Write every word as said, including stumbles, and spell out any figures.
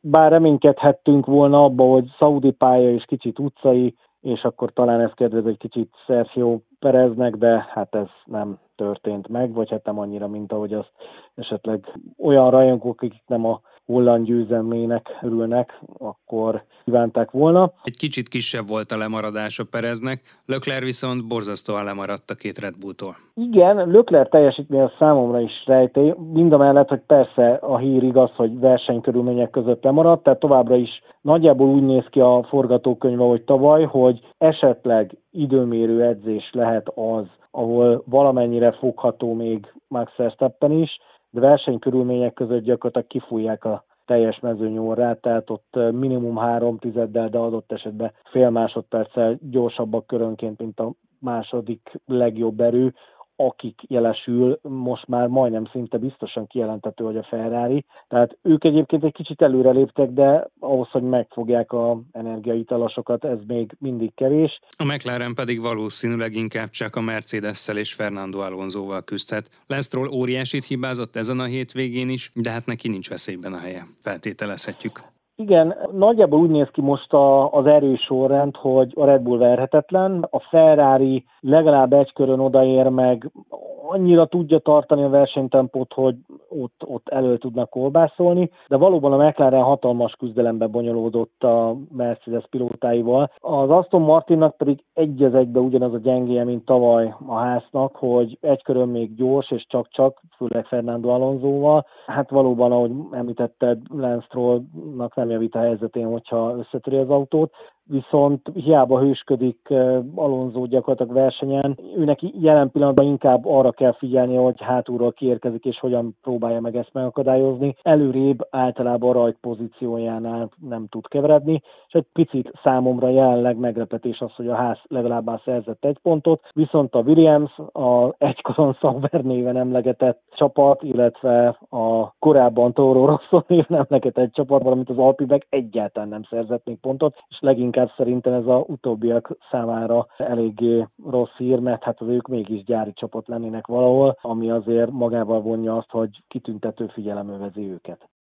bár reménykedhettünk volna abba, hogy szaudi pálya és kicsit utcai, és akkor talán ez kedvez egy kicsit Sergio Pereznek, de hát ez nem történt meg, vagy hát nem annyira, mint ahogy azt esetleg olyan rajongók, akik nem a holland győzelmének örülnek, akkor kívánták volna. Egy kicsit kisebb volt a lemaradás a Pereznek, Leclerc viszont borzasztóan lemaradt a két Red Bulltól. Igen, Leclerc teljesítmény a számomra is rejtély, mindamellett, hogy persze a hír igaz, hogy versenykörülmények között lemaradt, tehát továbbra is nagyjából úgy néz ki a forgatókönyv, hogy tavaly, hogy esetleg időmérő edzés lehet az, ahol valamennyire fogható még Max Verstappen is, de versenykörülmények között gyakorlatilag kifújják a teljes mezőnyórát, tehát ott minimum három tizeddel, de adott esetben fél másodperccel gyorsabbak körönként, mint a második legjobb erő, akik jelesül, most már majdnem szinte biztosan kijelentető, hogy a Ferrari. Tehát ők egyébként egy kicsit előreléptek, de ahhoz, hogy megfogják az energiaitalosokat, ez még mindig kevés. A McLaren pedig valószínűleg inkább csak a Mercedes-szel és Fernando Alonsóval küzdhet. Lance Stroll óriásit hibázott ezen a hétvégén is, de hát neki nincs veszélyben a helye. Feltételezhetjük. Igen, nagyjából úgy néz ki most a, az erősorrend, hogy a Red Bull verhetetlen, a Ferrari legalább egy körön odaér meg, annyira tudja tartani a versenytempót, hogy ott, ott elő tudnak kolbászolni, de valóban a McLaren hatalmas küzdelembe bonyolódott a Mercedes pilótáival. Az Aston Martinnak pedig egy az egybe ugyanaz a gyengéje, mint tavaly a háznak, hogy egy körön még gyors, és csak-csak, főleg Fernando Alonsóval. Hát valóban, ahogy említetted, Lance Strollnak nem javít a helyzetén, hogyha összetöri az autót, viszont hiába hősködik Alonso gyakorlatilag versenyen, őnek jelen pillanatban inkább arra kell figyelnie, hogy hátulról kiérkezik, és hogyan próbálja meg ezt megakadályozni. Előrébb általában a rajt pozíciójánál nem tud keveredni, és egy picit számomra jelenleg meglepetés az, hogy a ház legalább már szerzett egy pontot, viszont a Williams, a egykoron Sauber néven emlegetett csapat, illetve a korábban Toro Rosso néven emlegetett csapat, valamint az Alpinnek egyáltalán nem szerzett még pontot, és leginkább Inkább szerintem ez a utóbbiak számára eléggé rossz hír, mert hát az ők mégis gyári csapat lennének valahol, ami azért magával vonja azt, hogy kitüntető figyelem övezi őket.